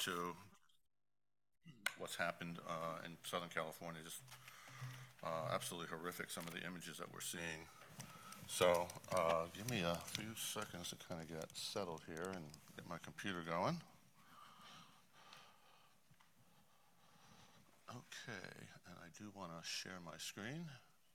to what's happened in Southern California. Just absolutely horrific, some of the images that we're seeing. So give me a few seconds to kind of get settled here and get my computer going. Okay, and I do want to share my screen.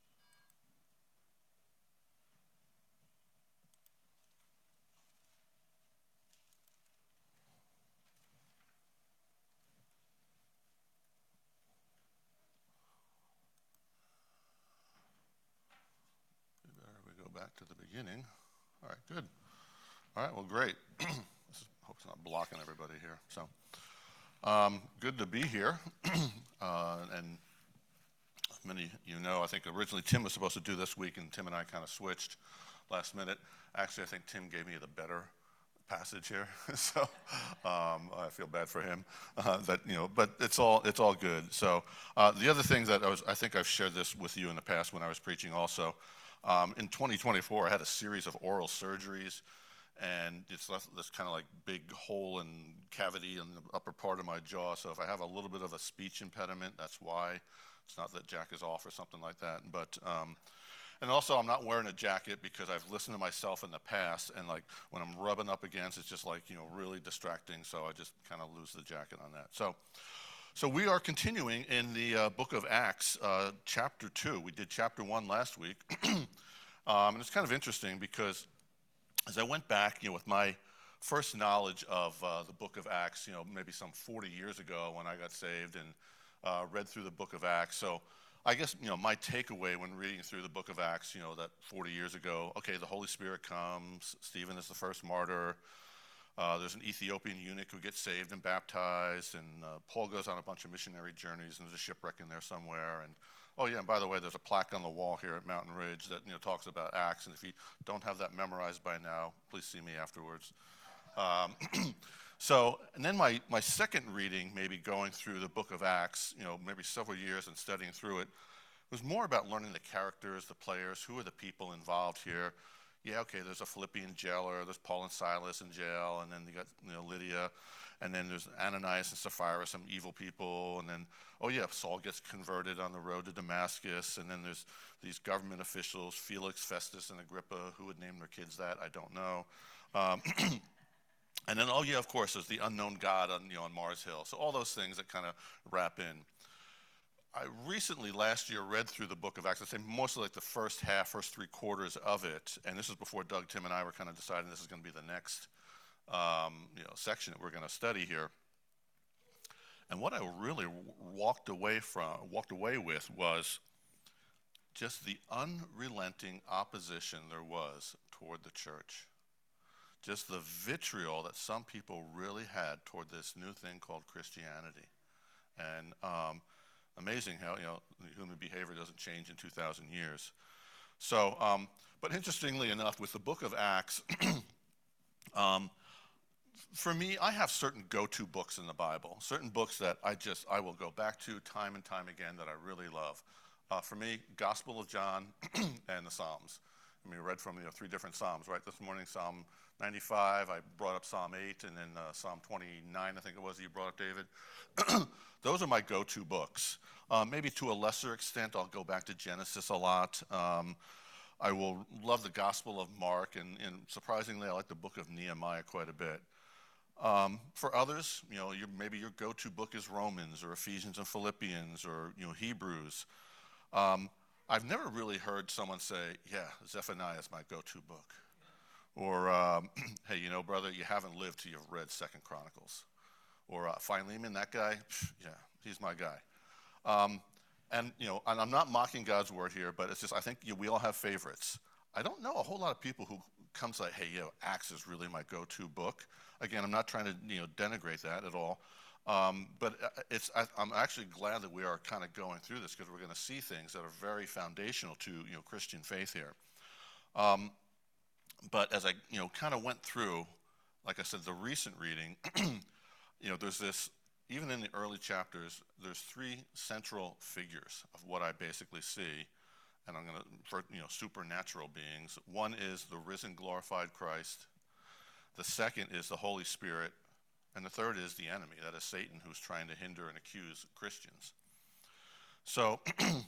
We go back to the beginning. All right, good. All right, well, great. Hope it's not blocking everybody here. So, good to be here. And many you know, I think originally Tim was supposed to do this week, and Tim and I kind of switched last minute. Actually, I think Tim gave me the better passage here, so I feel bad for him. But it's all good. So the other thing that I think I've shared this with you in the past when I was preaching also. In 2024, I had a series of oral surgeries, and it's left this kind of like big hole and cavity in the upper part of my jaw. So if I have a little bit of a speech impediment, that's why. It's not that Jack is off or something like that. But and also I'm not wearing a jacket because I've listened to myself in the past, and like when I'm rubbing up against, it's just like really distracting. So I just kind of lose the jacket on that. So we are continuing in the book of Acts, chapter 2. We did chapter 1 last week. And it's kind of interesting because as I went back, with my first knowledge of the book of Acts, maybe some 40 years ago when I got saved and read through the book of Acts. So I guess, my takeaway when reading through the book of Acts, that 40 years ago, okay, the Holy Spirit comes, Stephen is the first martyr. There's an Ethiopian eunuch who gets saved and baptized, and Paul goes on a bunch of missionary journeys, and there's a shipwreck in there somewhere. And oh yeah, and by the way, there's a plaque on the wall here at Mountain Ridge that talks about Acts. And if you don't have that memorized by now, please see me afterwards. And then my second reading, maybe going through the book of Acts, maybe several years and studying through it, was more about learning the characters, the players, who are the people involved here. Yeah, okay, there's a Philippian jailer, there's Paul and Silas in jail, and then you got Lydia, and then there's Ananias and Sapphira, some evil people, and then, oh yeah, Saul gets converted on the road to Damascus, and then there's these government officials, Felix, Festus, and Agrippa. Who would name their kids that? I don't know. And then, oh yeah, of course, there's the unknown God on Mars Hill. So all those things that kind of wrap in. I recently, last year, read through the book of Acts. I'd say mostly like the first half, first 3/4 of it. And this is before Doug, Tim, and I were kind of deciding this is going to be the next section that we're going to study here. And what I really walked away with was just the unrelenting opposition there was toward the church. Just the vitriol that some people really had toward this new thing called Christianity. And amazing how human behavior doesn't change in 2,000 years. So, but interestingly enough, with the book of Acts, for me, I have certain go-to books in the Bible, certain books that I will go back to time and time again that I really love. For me, Gospel of John and the Psalms. I mean, we read from 3 different Psalms, right? This morning, Psalm 95, I brought up Psalm 8, and then Psalm 29, I think it was, that you brought up, David. Those are my go-to books. Maybe to a lesser extent, I'll go back to Genesis a lot. I will love the Gospel of Mark, and surprisingly, I like the book of Nehemiah quite a bit. For others, maybe your go-to book is Romans or Ephesians and Philippians or Hebrews. I've never really heard someone say, yeah, Zephaniah is my go-to book. Or, hey, brother, you haven't lived till you've read 2nd Chronicles. Or Philemon, that guy, yeah, he's my guy. And I'm not mocking God's word here, but it's just, I think we all have favorites. I don't know a whole lot of people who come say, hey, Acts is really my go-to book. Again, I'm not trying to denigrate that at all. But I'm actually glad that we are kind of going through this because we're going to see things that are very foundational to Christian faith here. But as I kind of went through, like I said, the recent reading, there's this, even in the early chapters, there's 3 central figures of what I basically see, and I'm going to, for supernatural beings. One is the risen, glorified Christ. The second is the Holy Spirit. And the third is the enemy, that is Satan, who's trying to hinder and accuse Christians. So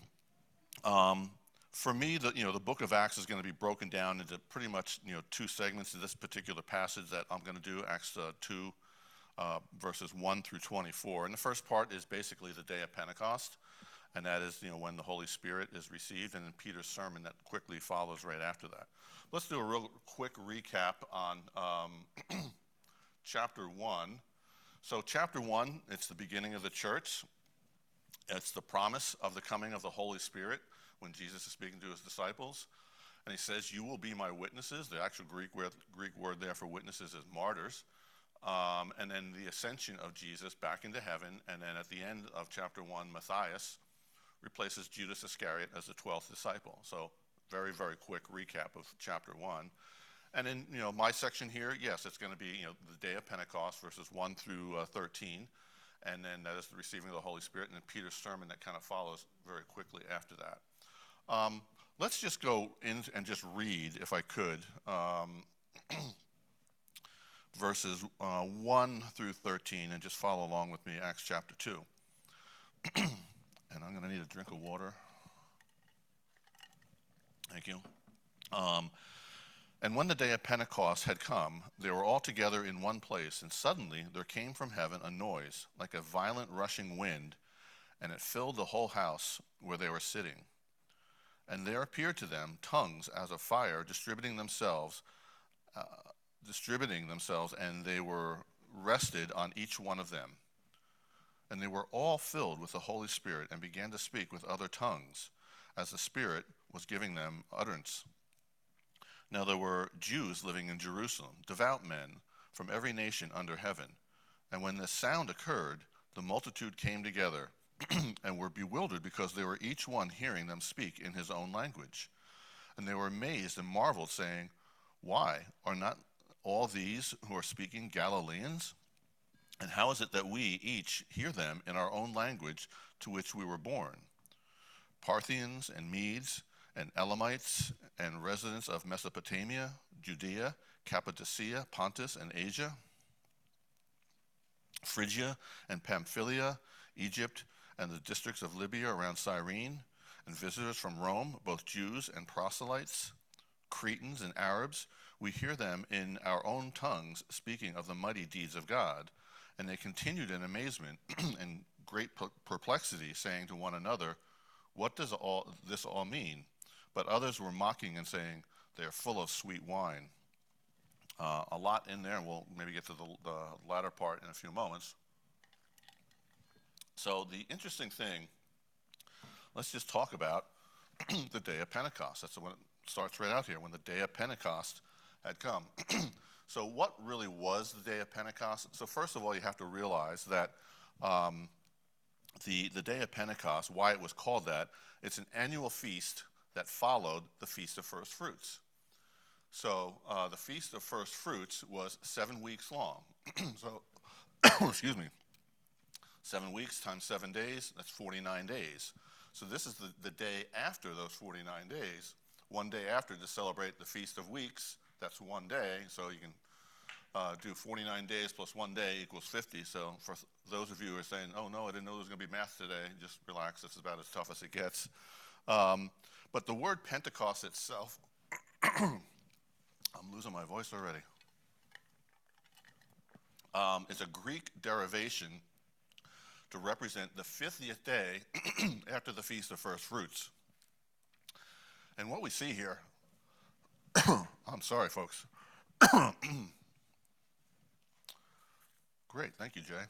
for me, the book of Acts is going to be broken down into pretty much two segments in this particular passage that I'm going to do, Acts 2, verses 1 through 24. And the first part is basically the day of Pentecost, and that is when the Holy Spirit is received, and then Peter's sermon that quickly follows right after that. Let's do a real quick recap on chapter 1. So chapter 1, it's the beginning of the church. It's the promise of the coming of the Holy Spirit when Jesus is speaking to his disciples. And he says, you will be my witnesses. The actual Greek word there for witnesses is martyrs. And then the ascension of Jesus back into heaven. And then at the end of chapter 1, Matthias replaces Judas Iscariot as the 12th disciple. So very, very quick recap of chapter 1. And in my section here, yes, it's going to be the day of Pentecost, verses 1 through 13. And then that is the receiving of the Holy Spirit, and then Peter's sermon that kind of follows very quickly after that. Let's just go in and just read, if I could, verses 1 through 13, and just follow along with me, Acts chapter 2. And I'm going to need a drink of water. Thank you. And when the day of Pentecost had come, they were all together in one place, and suddenly there came from heaven a noise, like a violent rushing wind, and it filled the whole house where they were sitting. And there appeared to them tongues as of fire, distributing themselves, and they were rested on each one of them. And they were all filled with the Holy Spirit, and began to speak with other tongues, as the Spirit was giving them utterance. Now there were Jews living in Jerusalem, devout men from every nation under heaven. And when this sound occurred, the multitude came together and were bewildered, because they were each one hearing them speak in his own language. And they were amazed and marveled, saying, why are not all these who are speaking Galileans? And how is it that we each hear them in our own language to which we were born? Parthians and Medes and Elamites and residents of Mesopotamia, Judea, Cappadocia, Pontus and Asia, Phrygia and Pamphylia, Egypt and the districts of Libya around Cyrene, and visitors from Rome, both Jews and proselytes, Cretans and Arabs, we hear them in our own tongues speaking of the mighty deeds of God. And they continued in amazement and great perplexity, saying to one another, what does this all mean? But others were mocking and saying, they are full of sweet wine. A lot in there, and we'll maybe get to the latter part in a few moments. So the interesting thing, let's just talk about the day of Pentecost. That's when it starts right out here, when the day of Pentecost had come. So what really was the day of Pentecost? So first of all, you have to realize that the day of Pentecost, why it was called that, it's an annual feast that followed the Feast of First Fruits. So the Feast of First Fruits was 7 weeks long. So, excuse me, 7 weeks times 7 days, that's 49 days. So this is the day after those 49 days, one day after, to celebrate the Feast of Weeks. That's one day, so you can do 49 days plus 1 day equals 50. So for those of you who are saying, oh no, I didn't know there was going to be math today, just relax, it's about as tough as it gets. But the word Pentecost itself, I'm losing my voice already. It's a Greek derivation to represent the 50th day after the Feast of First Fruits. And what we see here, I'm sorry, folks. Great, thank you, Jay.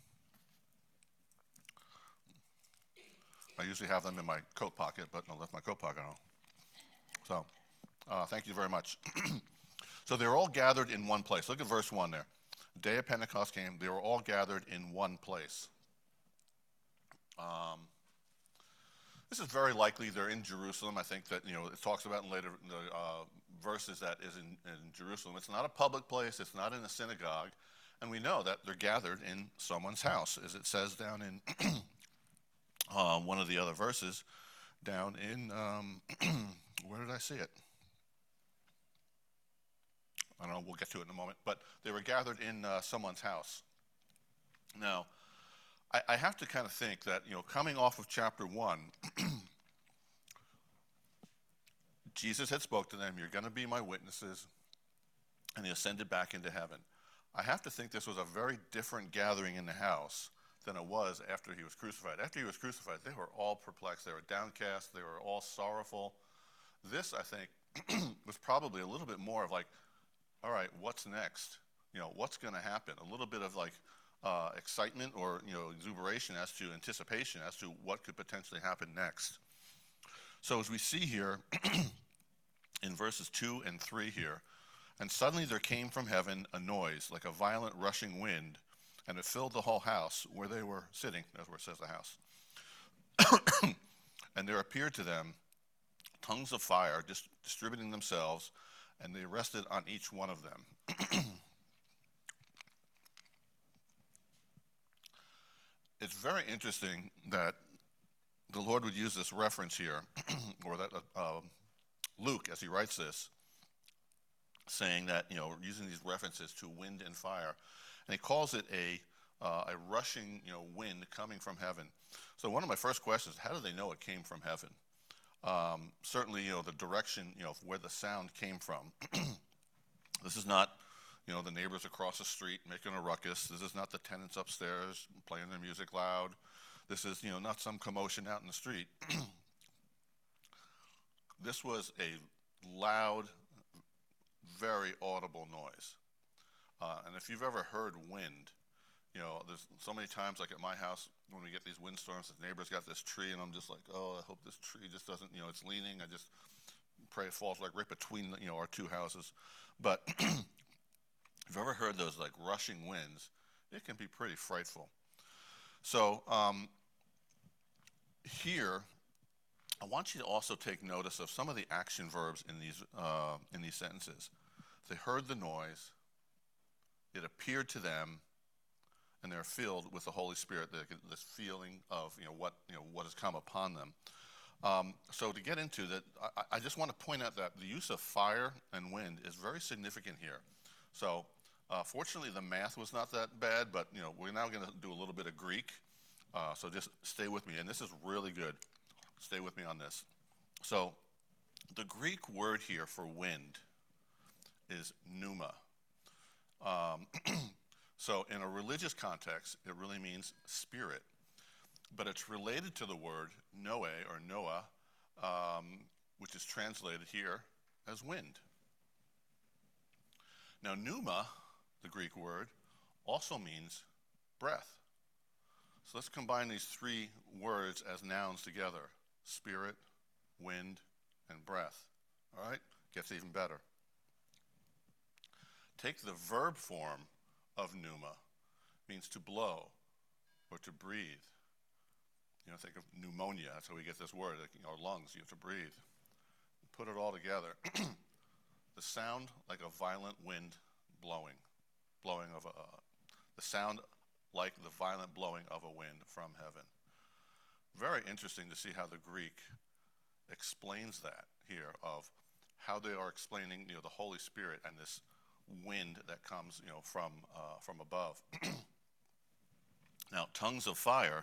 I usually have them in my coat pocket, but I left my coat pocket on. So, thank you very much. So they were all gathered in one place. Look at verse 1 there. The day of Pentecost came, they were all gathered in one place. This is very likely they're in Jerusalem. I think that, it talks about in later verses that is in Jerusalem. It's not a public place. It's not in a synagogue. And we know that they're gathered in someone's house, as it says down in one of the other verses, down in, where did I see it? I don't know, we'll get to it in a moment. But they were gathered in someone's house. Now, I have to kind of think that, coming off of chapter 1, Jesus had spoke to them, you're going to be my witnesses, and he ascended back into heaven. I have to think this was a very different gathering in the house than it was after he was crucified. After he was crucified, they were all perplexed, they were downcast, they were all sorrowful. This, I think, was probably a little bit more of like, all right, what's next? What's going to happen? A little bit of like excitement or, exuberation as to anticipation as to what could potentially happen next. So as we see here in verses 2 and 3 here, and suddenly there came from heaven a noise like a violent rushing wind, and it filled the whole house where they were sitting. That's where it says the house. And there appeared to them tongues of fire distributing themselves, and they rested on each one of them. It's very interesting that the Lord would use this reference here, or that Luke, as he writes this, saying that, using these references to wind and fire, and he calls it a rushing, wind coming from heaven. So one of my first questions, how do they know it came from heaven? Certainly, the direction, where the sound came from. This is not, the neighbors across the street making a ruckus. This is not the tenants upstairs playing their music loud. This is, not some commotion out in the street. This was a loud, very audible noise. And if you've ever heard wind, there's so many times, like at my house, when we get these windstorms, the neighbor's got this tree, and I'm just like, oh, I hope this tree just doesn't, it's leaning. I just pray it falls like right between, our two houses. But if you've ever heard those like rushing winds, it can be pretty frightful. So here, I want you to also take notice of some of the action verbs in these sentences. They heard the noise, it appeared to them, and they're filled with the Holy Spirit. This feeling of what has come upon them. So to get into that, I just want to point out that the use of fire and wind is very significant here. So fortunately, the math was not that bad, but we're now going to do a little bit of Greek. So just stay with me, and this is really good. Stay with me on this. So the Greek word here for wind is pneuma. So in a religious context, it really means spirit, but it's related to the word noe or Noah, which is translated here as wind. Now pneuma, the Greek word, also means breath. So let's combine these three words as nouns together: spirit, wind, and breath. All right? Gets even better. Take the verb form of pneuma, means to blow or to breathe. Think of pneumonia. That's how we get this word. Like, our lungs, you have to breathe. Put it all together. The sound like a violent wind blowing of the sound like the violent blowing of a wind from heaven. Very interesting to see how the Greek explains that here, of how they are explaining, the Holy Spirit and this wind that comes, from above. Now, tongues of fire.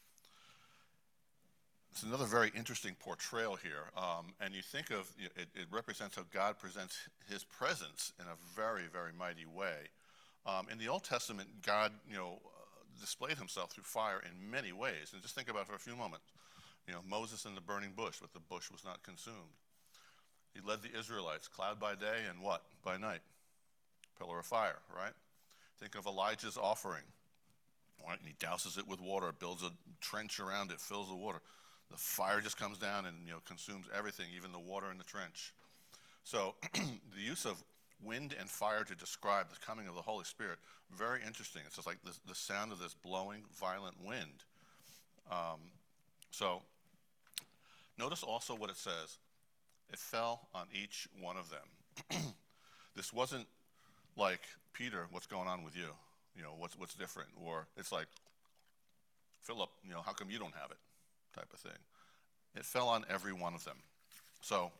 It's another very interesting portrayal here, and you think of it represents how God presents His presence in a very, very mighty way. In the Old Testament, God, displayed Himself through fire in many ways, and just think about it for a few moments. Moses in the burning bush, but the bush was not consumed. He led the Israelites, cloud by day and what? By night. Pillar of fire, right? Think of Elijah's offering, right? And he douses it with water, builds a trench around it, fills the water. The fire just comes down and consumes everything, even the water in the trench. So the use of wind and fire to describe the coming of the Holy Spirit, very interesting. It's just like the sound of this blowing, violent wind. So notice also what it says. It fell on each one of them. This wasn't like, Peter, what's going on with you? What's different? Or it's like, Philip, how come you don't have it? Type of thing. It fell on every one of them. So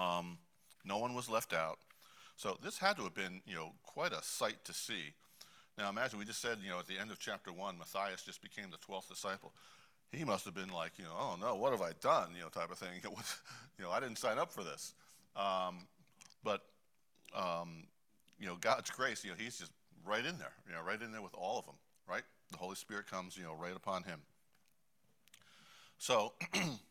no one was left out. So this had to have been, quite a sight to see. Now imagine we just said, at the end of chapter 1, Matthias just became the 12th disciple. He must have been like, oh no, what have I done, type of thing. I didn't sign up for this. But God's grace, he's just right in there, right in there with all of them, right? The Holy Spirit comes, right upon him. So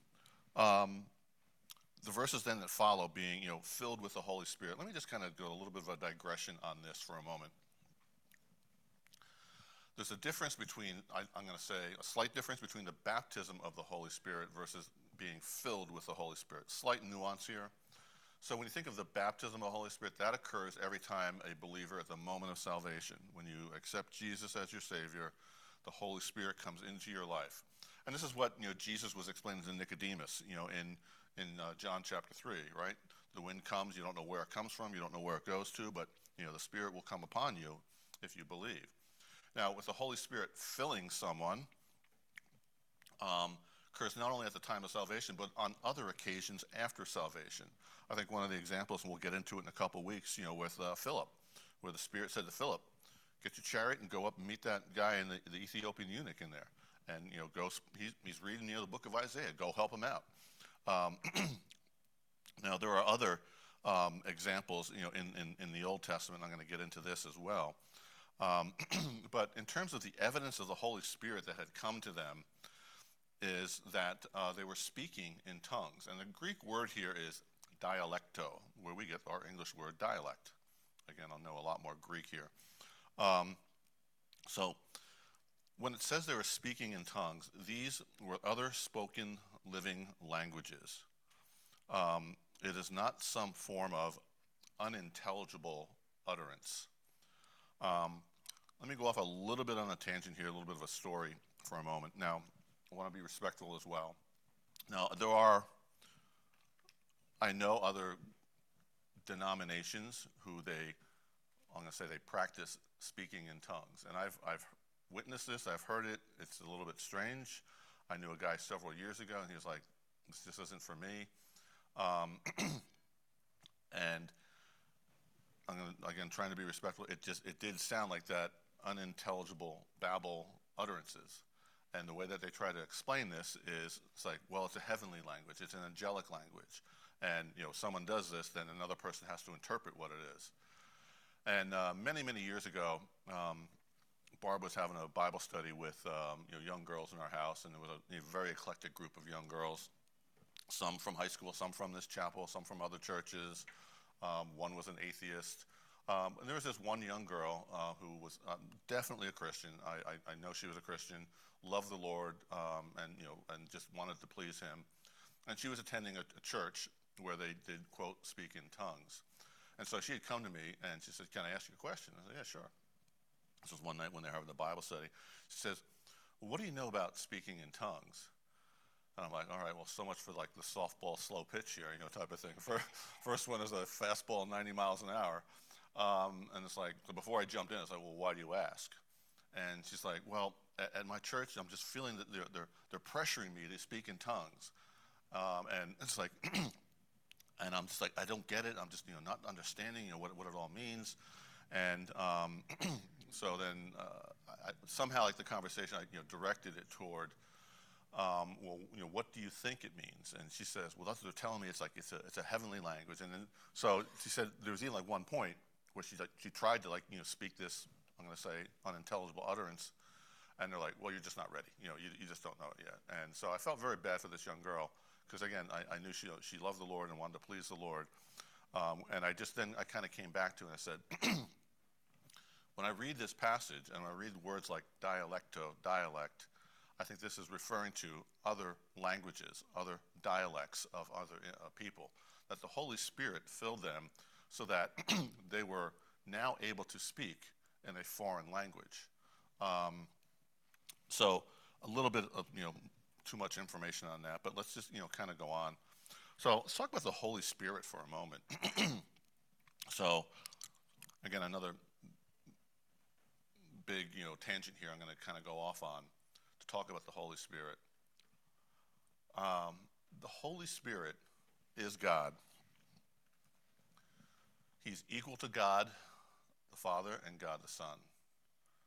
the verses then that follow being, filled with the Holy Spirit. Let me just kind of do a little bit of a digression on this for a moment. There's a difference between, I'm going to say, a slight difference between the baptism of the Holy Spirit versus being filled with the Holy Spirit. Slight nuance here. So when you think of the baptism of the Holy Spirit, that occurs every time a believer at the moment of salvation. When you accept Jesus as your Savior, the Holy Spirit comes into your life. And this is what Jesus was explaining to Nicodemus, in John chapter 3, right? The wind comes, you don't know where it comes from, you don't know where it goes to, but the Spirit will come upon you if you believe. Now, with the Holy Spirit filling someone, occurs not only at the time of salvation, but on other occasions after salvation. I think one of the examples, and we'll get into it in a couple weeks, with Philip, where the Spirit said to Philip, get your chariot and go up and meet that guy in the Ethiopian eunuch in there. And, go, he's reading, the book of Isaiah, go help him out. Now, there are other examples, in the Old Testament. I'm going to get into this as well. But in terms of the evidence of the Holy Spirit that had come to them, is that they were speaking in tongues. And the Greek word here is dialecto, where we get our English word dialect. Again, I'll know a lot more Greek here. So when it says they were speaking in tongues, these were other spoken living languages. It is not some form of unintelligible utterance. Let me go off a little bit on a tangent here, a little bit of a story for a moment. Now, I want to be respectful as well. Now, I know other denominations who I'm going to say they practice speaking in tongues. And I've witnessed this, I've heard it, it's a little bit strange. I knew a guy several years ago, and he was like, this just isn't for me. And I'm going to, again, trying to be respectful, it did sound like that unintelligible babble utterances. And the way that they try to explain this is, it's like, well, it's a heavenly language, it's an angelic language. And, if someone does this, then another person has to interpret what it is. And many, many years ago, Barb was having a Bible study with young girls in our house, and there was a very eclectic group of young girls, some from high school, some from this chapel, some from other churches. One was an atheist. And there was this one young girl who was definitely a Christian. I know she was a Christian, loved the Lord, and just wanted to please Him. And she was attending a church where they did, quote, speak in tongues. And so she had come to me, and she said, can I ask you a question? I said, yeah, sure. This was one night when they were having the Bible study. She says, well, what do you know about speaking in tongues? And I'm like, all right, well, so much for like the softball slow pitch here, type of thing. First one is a fastball 90 miles an hour. And it's like, so before I jumped in, I was like, well, why do you ask? And she's like, well, at my church, I'm just feeling that they're pressuring me to speak in tongues. And it's like, and I'm just like, I don't get it. I'm just, not understanding, what it all means. And so then somehow, like the conversation, I directed it toward, well, what do you think it means? And she says, well, that's what they're telling me. It's like it's a heavenly language. And then so she said there was even like one point where she tried to speak this, I'm going to say, unintelligible utterance, and they're like, well, you're just not ready. You just don't know it yet. And so I felt very bad for this young girl because again, I knew she loved the Lord and wanted to please the Lord. And I kind of came back to it and I said, when I read this passage and I read words like dialecto, dialect, I think this is referring to other languages, other dialects of other people, that the Holy Spirit filled them so that they were now able to speak in a foreign language. So a little bit of, too much information on that, but let's just, kind of go on. So let's talk about the Holy Spirit for a moment. So again, another big, tangent here I'm going to kind of go off on to talk about the Holy Spirit. The Holy Spirit is God. He's equal to God the Father and God the Son.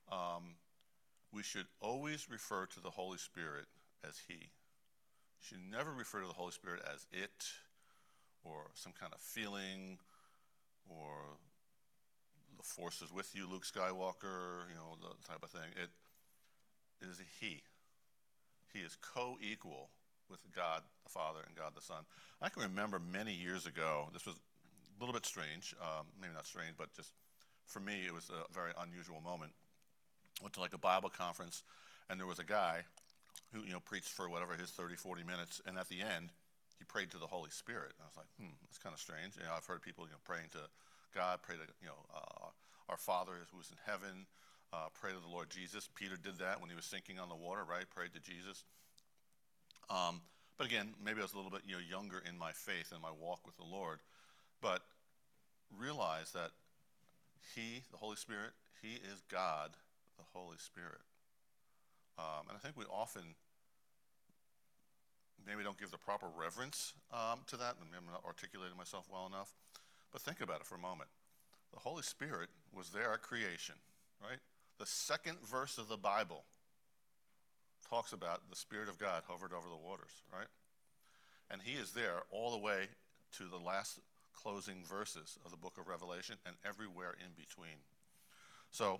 we should always refer to the Holy Spirit as He. You should never refer to the Holy Spirit as it, or some kind of feeling, or the force is with you, Luke Skywalker, the type of thing. It is a He. He is co-equal with God the Father and God the Son. I can remember many years ago, this was a little bit strange, maybe not strange, but just for me, it was a very unusual moment. Went to like a Bible conference, and there was a guy who, preached for whatever his 30, 40 minutes, and at the end, he prayed to the Holy Spirit. And I was like, that's kind of strange. I've heard people, praying to God, pray to, our Father who is in heaven, pray to the Lord Jesus. Peter did that when he was sinking on the water, right? Prayed to Jesus. But again, maybe I was a little bit, younger in my faith and my walk with the Lord, but realize that He, the Holy Spirit, He is God, the Holy Spirit. And I think we often maybe don't give the proper reverence to that, and maybe I'm not articulating myself well enough, but think about it for a moment. The Holy Spirit was there at creation, right? The second verse of the Bible talks about the Spirit of God hovered over the waters, right? And He is there all the way to the last closing verses of the book of Revelation and everywhere in between. So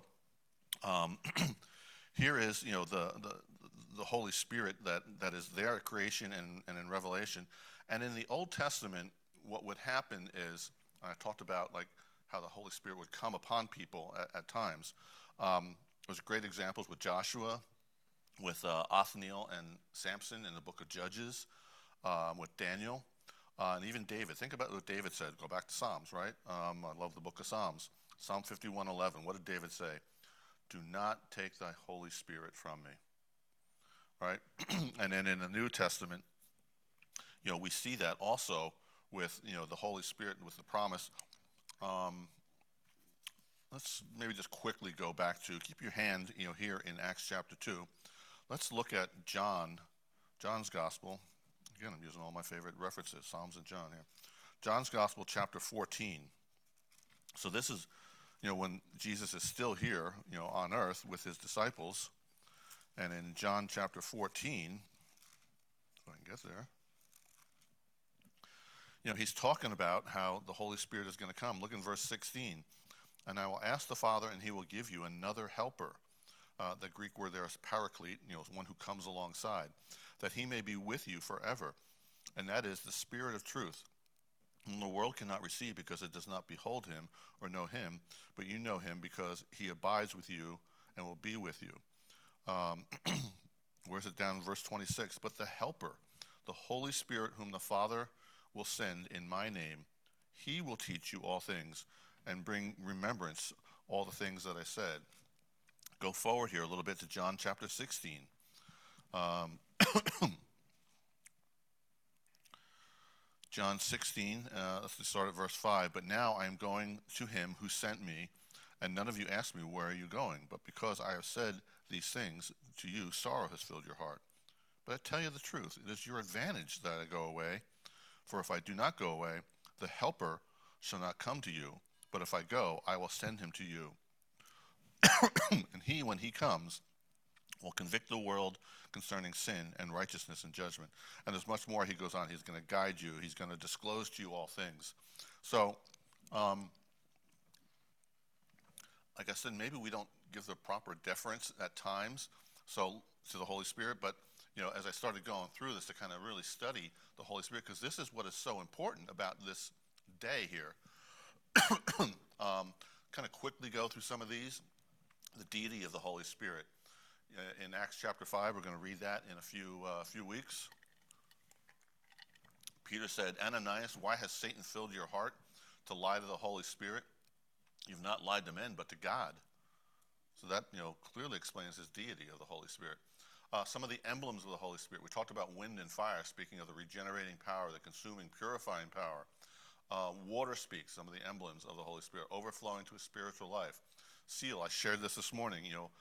here is, the Holy Spirit that is there at creation and in Revelation. And in the Old Testament, what would happen is, I talked about like how the Holy Spirit would come upon people at times. There's great examples with Joshua, with Othniel and Samson in the book of Judges, with Daniel, and even David. Think about what David said. Go back to Psalms, right? I love the book of Psalms. Psalm 51:11. What did David say? Do not take thy Holy Spirit from me, right? And then in the New Testament, we see that also with, the Holy Spirit, with the promise. Let's maybe just quickly go back to, keep your hand, here in Acts chapter 2. Let's look at John's Gospel. Again, I'm using all my favorite references, Psalms and John here. John's Gospel, chapter 14. So this is, when Jesus is still here, on earth with his disciples. And in John chapter 14, if I can get there, he's talking about how the Holy Spirit is going to come. Look in verse 16. And I will ask the Father, and He will give you another helper. The Greek word there is paraclete, one who comes alongside, that He may be with you forever. And that is the Spirit of truth, whom the world cannot receive because it does not behold Him or know Him, but you know Him because He abides with you and will be with you. Where's it down in verse 26? But the Helper, the Holy Spirit, whom the Father will send in my name, He will teach you all things and bring remembrance all the things that I said. Go forward here a little bit to John chapter 16. John 16, let's start at verse 5. But now I am going to Him who sent me, and none of you ask me, where are you going? But because I have said these things to you, sorrow has filled your heart. But I tell you the truth, it is your advantage that I go away. For if I do not go away, the Helper shall not come to you. But if I go, I will send Him to you. And He, when He comes, will convict the world concerning sin and righteousness and judgment. And there's much more. He goes on. He's going to guide you. He's going to disclose to you all things. So, like I said, maybe we don't give the proper deference at times to the Holy Spirit, but as I started going through this to kind of really study the Holy Spirit, because this is what is so important about this day here. Kind of quickly go through some of these. The deity of the Holy Spirit. In Acts chapter 5, we're going to read that in a few weeks. Peter said, Ananias, why has Satan filled your heart to lie to the Holy Spirit? You've not lied to men, but to God. So that, clearly explains his deity of the Holy Spirit. Some of the emblems of the Holy Spirit. We talked about wind and fire, speaking of the regenerating power, the consuming, purifying power. Water speaks, some of the emblems of the Holy Spirit, overflowing to a spiritual life. Seal, I shared this morning,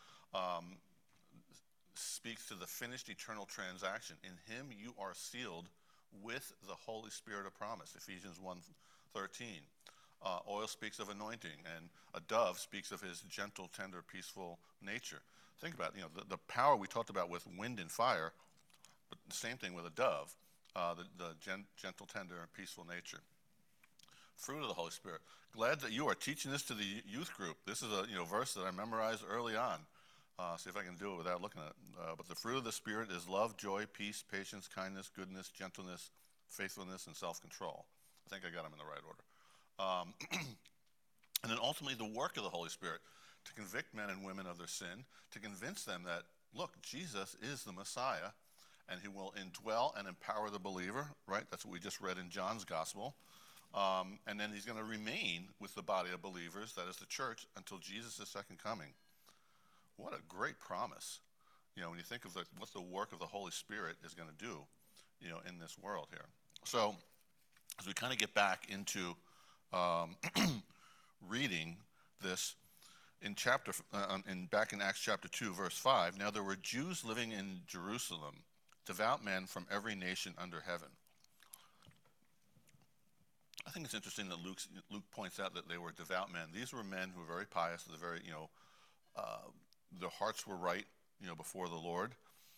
speaks to the finished eternal transaction. In Him you are sealed with the Holy Spirit of promise, Ephesians 1:13. Oil speaks of anointing, and a dove speaks of his gentle, tender, peaceful nature. Think about it, the power we talked about with wind and fire, but the same thing with a dove, the gentle, tender, and peaceful nature. Fruit of the Holy Spirit. Glad that you are teaching this to the youth group. This is a verse that I memorized early on. See if I can do it without looking at it. But the fruit of the Spirit is love, joy, peace, patience, kindness, goodness, gentleness, faithfulness, and self-control. I think I got them in the right order. And then ultimately the work of the Holy Spirit to convict men and women of their sin, to convince them that, look, Jesus is the Messiah, and he will indwell and empower the believer, right? That's what we just read in John's gospel. And then he's going to remain with the body of believers, that is the church, until Jesus' second coming. What a great promise, when you think of what the work of the Holy Spirit is going to do, in this world here. So as we kind of get back into reading this, back in Acts chapter 2, verse 5, now there were Jews living in Jerusalem, devout men from every nation under heaven. I think it's interesting that Luke points out that they were devout men. These were men who were very pious, their hearts were right, before the Lord.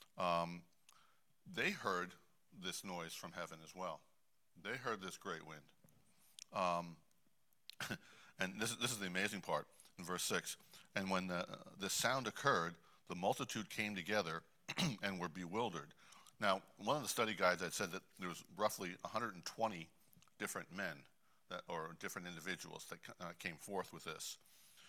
They heard this noise from heaven as well. They heard this great wind. And this is the amazing part in verse 6. And when the sound occurred, the multitude came together and were bewildered. Now, one of the study guides had said that there was roughly 120 different men or different individuals that came forth with this.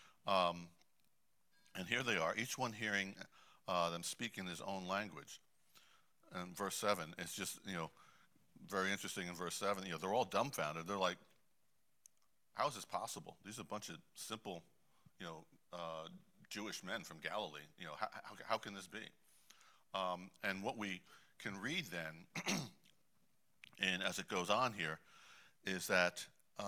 And here they are, each one hearing them speak in his own language. And verse 7, it's just, very interesting in verse 7. They're all dumbfounded. They're like, how is this possible? These are a bunch of simple, Jewish men from Galilee. How can this be? And what we can read then, and as it goes on here, is that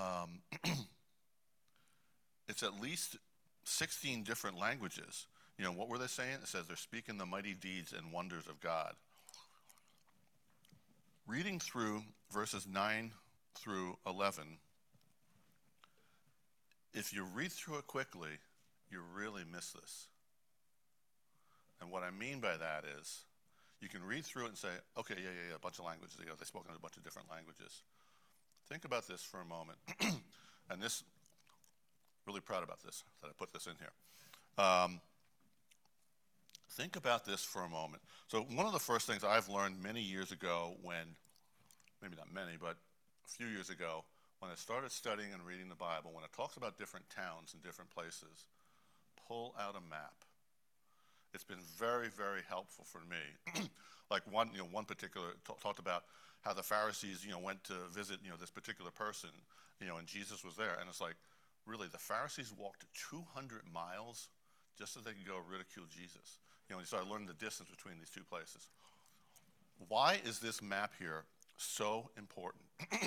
it's at least 16 different languages. What were they saying? It says they're speaking the mighty deeds and wonders of God. Reading through verses 9 through 11, if you read through it quickly, you really miss this. And what I mean by that is, you can read through it and say, okay, yeah, a bunch of languages. They spoke in a bunch of different languages. Think about this for a moment. And this, really proud about this, that I put this in here. Think about this for a moment. So one of the first things I've learned many years ago maybe not many, but a few years ago, when I started studying and reading the Bible, when it talks about different towns and different places, pull out a map. It's been very, very helpful for me. Like one particular talked about how the Pharisees, went to visit, this particular person, and Jesus was there. And it's like, really, the Pharisees walked 200 miles just so they could go ridicule Jesus. And so I learned the distance between these two places. Why is this map here so important?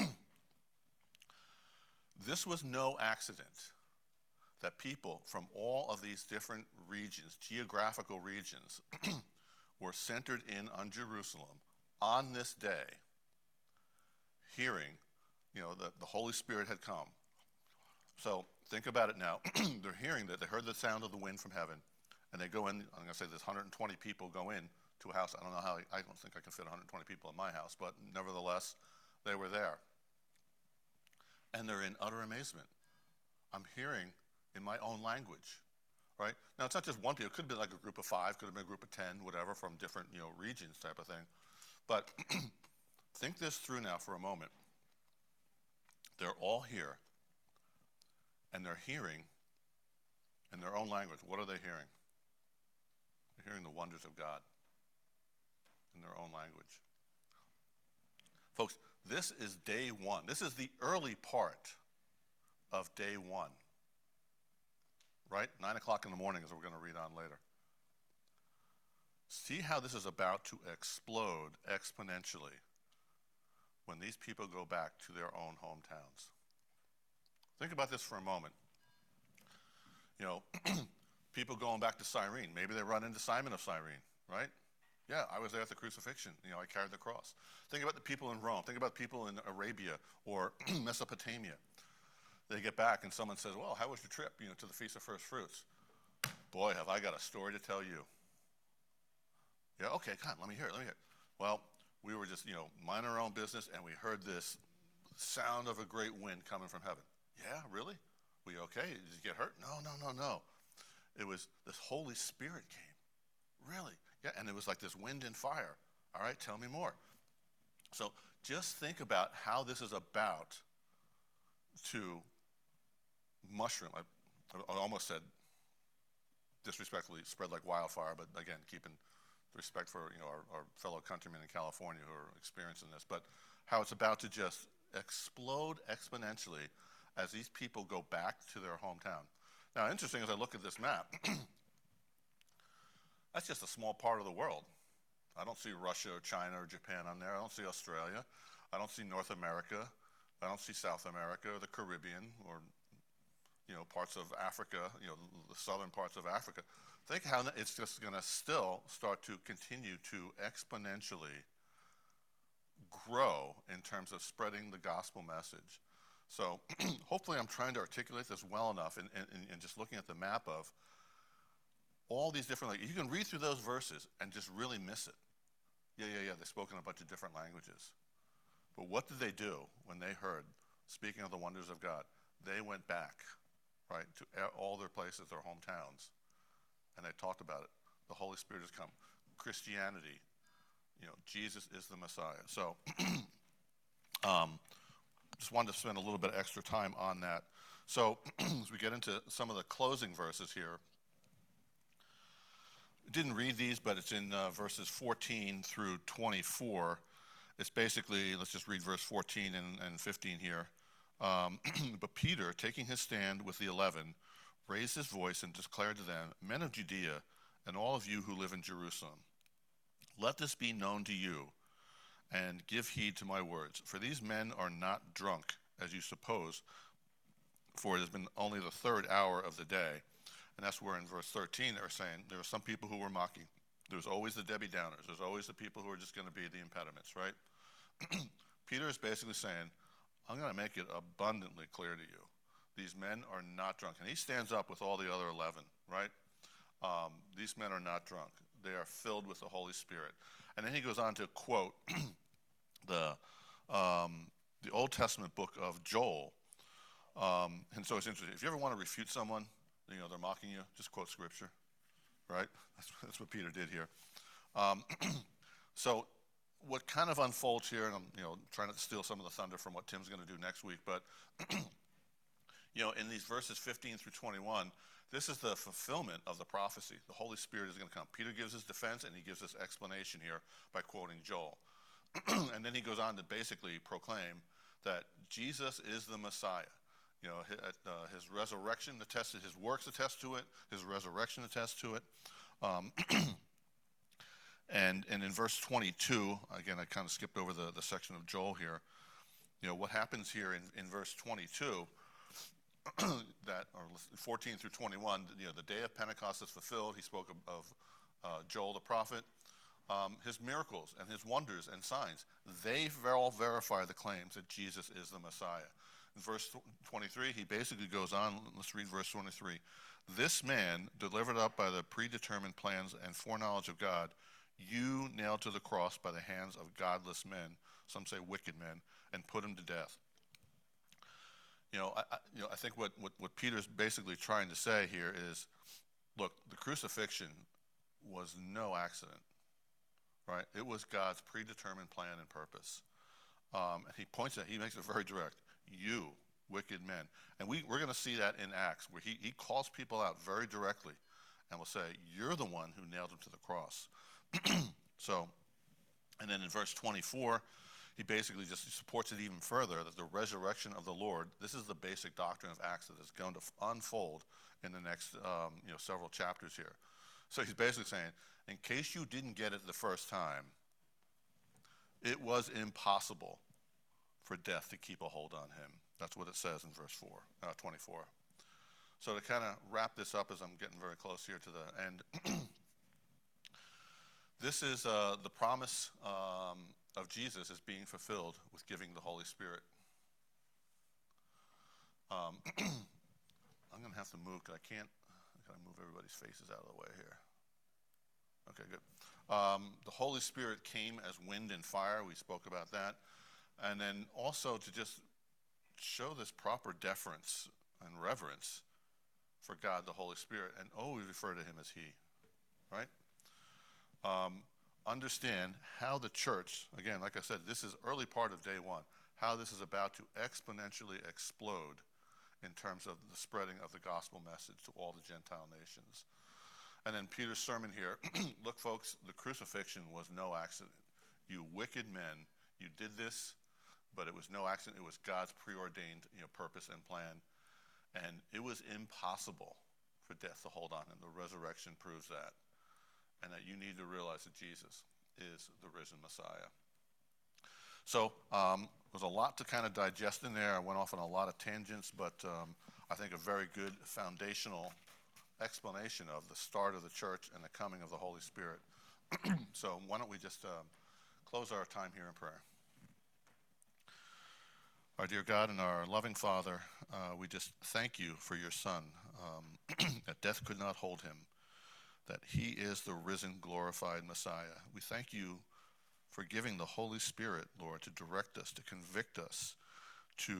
This was no accident that people from all of these different regions, geographical regions, were centered in on Jerusalem on this day, hearing, that the Holy Spirit had come. So think about it now. They're hearing that. They heard the sound of the wind from heaven, and they go in. I'm going to say there's 120 people go in to a house. I don't know how. I don't think I can fit 120 people in my house, but nevertheless, they were there. And they're in utter amazement. I'm hearing in my own language, right? Now, it's not just one people. It could have been like a group of 5, could have been a group of 10, whatever, from different, regions type of thing. But think this through now for a moment. They're all here, and they're hearing in their own language. What are they hearing? They're hearing the wonders of God in their own language. Folks, this is day 1. This is the early part of day 1. Right? 9 o'clock in the morning is what we're going to read on later. See how this is about to explode exponentially when these people go back to their own hometowns. Think about this for a moment. People going back to Cyrene. Maybe they run into Simon of Cyrene, right? Yeah, I was there at the crucifixion. I carried the cross. Think about the people in Rome. Think about people in Arabia or Mesopotamia. they get back and someone says, well, how was your trip, to the Feast of First Fruits? Boy, have I got a story to tell you. Yeah, okay, come on, let me hear it. Well, we were just, minding our own business, and we heard this sound of a great wind coming from heaven. Yeah, really? Were you okay? Did you get hurt? No. It was this Holy Spirit came. Really? Yeah, and it was like this wind and fire. All right, tell me more. So just think about how this is about to mushroom. I almost said disrespectfully spread like wildfire, but again, keeping respect for our fellow countrymen in California who are experiencing this, but how it's about to just explode exponentially as these people go back to their hometown. Now, interesting as I look at this map, that's just a small part of the world. I don't see Russia or China or Japan on there. I don't see Australia. I don't see North America. I don't see South America or the Caribbean or parts of Africa, the southern parts of Africa. Think how it's just going to still start to continue to exponentially grow in terms of spreading the gospel message. So hopefully I'm trying to articulate this well enough and just looking at the map of all these different, you can read through those verses and just really miss it. Yeah, they spoke in a bunch of different languages. But what did they do when they heard, speaking of the wonders of God? They went back, right, to all their places, their hometowns, and they talked about it. The Holy Spirit has come. Christianity, Jesus is the Messiah. So just wanted to spend a little bit extra time on that. So as we get into some of the closing verses here, I didn't read these, but it's in verses 14 through 24. It's basically, let's just read verse 14 and 15 here. But Peter, taking his stand with the 11, raised his voice and declared to them, Men of Judea, and all of you who live in Jerusalem, let this be known to you, and give heed to my words. For these men are not drunk, as you suppose, for it has been only the third hour of the day. And that's where in verse 13 they're saying there were some people who were mocking. There's always the Debbie Downers. There's always the people who are just going to be the impediments, right? Peter is basically saying, I'm going to make it abundantly clear to you. These men are not drunk. And he stands up with all the other 11, right? These men are not drunk. They are filled with the Holy Spirit. And then he goes on to quote the Old Testament book of Joel. And so it's interesting. If you ever want to refute someone, they're mocking you, just quote scripture, right? That's what Peter did here. So what kind of unfolds here, and I'm trying to steal some of the thunder from what Tim's going to do next week, but in these verses 15 through 21, this is the fulfillment of the prophecy. The Holy Spirit is going to come. Peter gives his defense, and he gives this explanation here by quoting Joel. And then he goes on to basically proclaim that Jesus is the Messiah. His resurrection attested, his works attest to it, his resurrection attests to it. And in verse 22, again, I kind of skipped over the section of Joel here. What happens here in verse 22, or 14 through 21, the day of Pentecost is fulfilled. He spoke of Joel the prophet. His miracles and his wonders and signs, they all verify the claims that Jesus is the Messiah. In verse 23, he basically goes on, let's read verse 23. This man, delivered up by the predetermined plans and foreknowledge of God, you nailed to the cross by the hands of godless men, some say wicked men, and put him to death. I think what Peter's basically trying to say here is, look, the crucifixion was no accident, right? It was God's predetermined plan and purpose. And he makes it very direct. You, wicked men. And we're going to see that in Acts, where he calls people out very directly and will say, you're the one who nailed him to the cross. So, and then in verse 24, he basically just supports it even further, that the resurrection of the Lord, this is the basic doctrine of Acts that is going to unfold in the next several chapters here. So he's basically saying, in case you didn't get it the first time, it was impossible for death to keep a hold on him. That's what it says in verse 24. So to kind of wrap this up as I'm getting very close here to the end, this is the promise of Jesus is being fulfilled with giving the Holy Spirit. Um, I'm going to have to move because I gotta move everybody's faces out of the way here. Okay, good. The Holy Spirit came as wind and fire. We spoke about that. And then also to just show this proper deference and reverence for God, the Holy Spirit, and always refer to him as he, right? Understand how the church, again, like I said, this is early part of day one, how this is about to exponentially explode in terms of the spreading of the gospel message to all the Gentile nations. And then Peter's sermon here, look folks, the crucifixion was no accident. You wicked men, you did this, but it was no accident. It was God's preordained purpose and plan. And it was impossible for death to hold on, and the resurrection proves that. And that you need to realize that Jesus is the risen Messiah. So there's a lot to kind of digest in there. I went off on a lot of tangents, but I think a very good foundational explanation of the start of the church and the coming of the Holy Spirit. So why don't we just close our time here in prayer. Our dear God and our loving Father, we just thank you for your Son, that death could not hold him, that he is the risen, glorified Messiah. We thank you for giving the Holy Spirit, Lord, to direct us, to convict us, to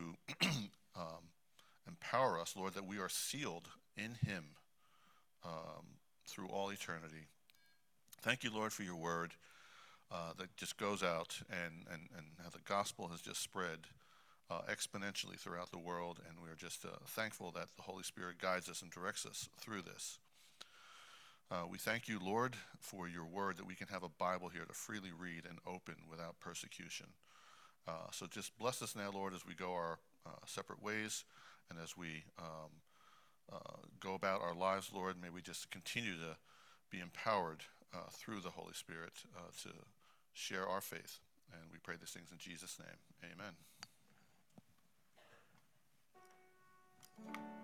empower us, Lord, that we are sealed in him through all eternity. Thank you, Lord, for your word that just goes out and how the gospel has just spread exponentially throughout the world, and we are just thankful that the Holy Spirit guides us and directs us through this. We thank you, Lord, for your word that we can have a Bible here to freely read and open without persecution. So just bless us now, Lord, as we go our separate ways and as we go about our lives, Lord. May we just continue to be empowered through the Holy Spirit to share our faith. And we pray these things in Jesus' name. Amen.